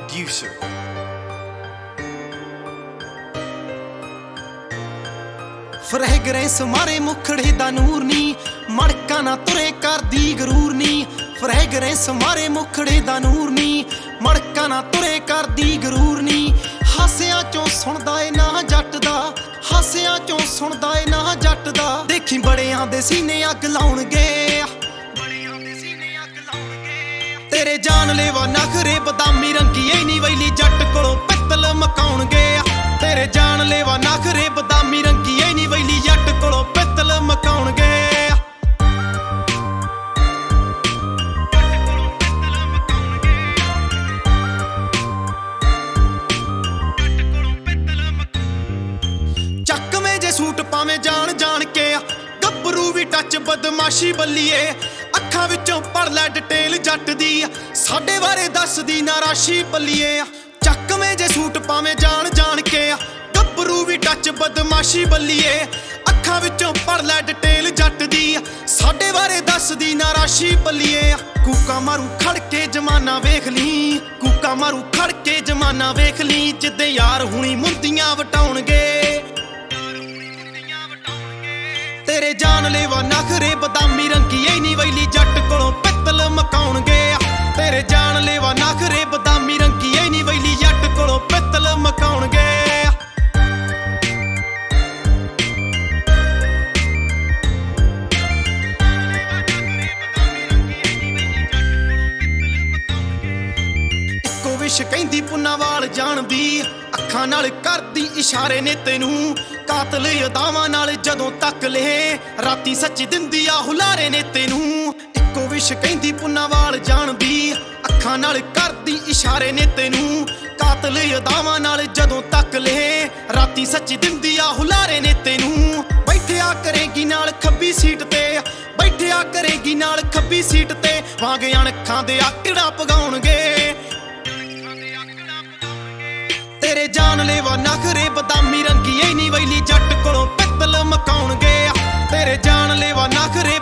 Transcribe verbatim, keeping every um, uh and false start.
producer. फ्रैगरेंस मारे मुखड़े दा नूर नी, मड़का ना तुरे करदी गरूर नी। फ्रैगरेंस मारे मुखड़े दा नूर नी, मड़का ना तुरे करदी गरूर नी। हासियां चों सुनदा ए ना जट दा, हासियां चों सुनदा ए ना जट दा। देखी बड़ियां दे सीने अग लाउणगे, तेरे जानलेवा नखरे बदामी रंगी ए नी वैली जट कोलों पित्तल मकाउणगे। तेरे जानलेवा नखरे बदामी रंगी ए नी वैली जट कोलों पित्तल मकाउणगे। ਚੱਕਵੇਂ ਜੇ ਸੂਟ ਪਾਵੇਂ ਜਾਣ ਜਾਣ ਕੇ, ਗੱਭਰੂ ਵੀ ਟੱਚ ਬਦਮਾਸ਼ੀ ਬੱਲੀਏ। ਅੱਖਾਂ ਵਿੱਚੋਂ ਪੜ ਲੈ ਡਿਟੇਲ ਜੱਟ ਦੀ, ਸਾਡੇ ਬਾਰੇ ਦੱਸਦੀ ਨਾ ਰਾਸ਼ੀ ਬੱਲੀਏ। ਚੱਕਵੇਂ ਜੇ ਸੂਟ ਪਾਵੇਂ ਜਾਣ ਜਾਣ ਕੇ, ਗੱਭਰੂ ਵੀ ਟੱਚ ਬਦਮਾਸ਼ੀ ਬੱਲੀਏ। ਅੱਖਾਂ ਵਿੱਚੋਂ ਪੜ ਲੈ ਡਿਟੇਲ ਜੱਟ ਦੀ, ਸਾਡੇ ਬਾਰੇ ਦੱਸਦੀ ਨਾ ਰਾਸ਼ੀ ਬੱਲੀਏ। ਕੂਕਾ ਮਾਰੂ ਖੜ ਕੇ ਜਮਾਨਾ ਵੇਖ ਲਈ, ਕੂਕਾ ਮਾਰੂ ਖੜ ਕੇ ਜਮਾਨਾ ਵੇਖ ਲਈ। ਜਿੱਦੇ ਯਾਰ ਹੁਣੀ ਮੁੰਦੀਆਂ ਵਟਾਉਣਗੇ, तेरे जानलेवा नखरे बदामी रंगी ए नी वैली जट कोलों पित्तल मकाउणगे। तेरे जानलेवा नखरे बदामी रंगी ए नी वैली जट कोलों पित्तल मकाउणगे। इक्को विश कहंदी पुन्नावाल जानदी, ਅੱਖਾਂ ਨਾਲ ਕਰਦੀ ਇਸ਼ਾਰੇ ਨੇ ਤੈਨੂੰ। ਕਾਤਲ ਅਦਾਵਾਂ ਨਾਲ ਜਦੋਂ ਤੱਕ ਲੇ, ਰਾਤੀ ਸੱਚ ਦਿੰਦੀ ਆ ਹੁਲਾਰੇ ਨੇ ਤੈਨੂੰ। ਇੱਕੋ ਵਿਸ਼ ਕਹਿੰਦੀ ਪੁੰਨਾਵਾਲ ਜਾਣਦੀ, ਅੱਖਾਂ ਨਾਲ ਕਰਦੀ ਇਸ਼ਾਰੇ ਨੇ ਤੈਨੂੰ। ਕਾਤਲ ਅਦਾਵਾਂ ਨਾਲ ਜਦੋਂ ਤੱਕ ਲੇ, ਰਾਤੀ ਸੱਚ ਦਿੰਦੀ ਆ ਹੁਲਾਰੇ ਨੇ ਤੈਨੂੰ। ਬੈਠਿਆ ਕਰੇਗੀ ਨਾਲ ਖੱਬੀ ਸੀਟ ਤੇ, ਬੈਠਿਆ ਕਰੇਗੀ ਨਾਲ ਖੱਬੀ ਸੀਟ ਤੇ। ਵਾਂਗ ਅਣਖਾਂ ਦੇ ਆਕੜਾ ਪਗਾਉਣਗੇ, तेरे जानलेवा नखरे बदामी रंगी ए नी वैली जट कोलों पित्तल मकाउणगे। तेरे जानलेवा नखरे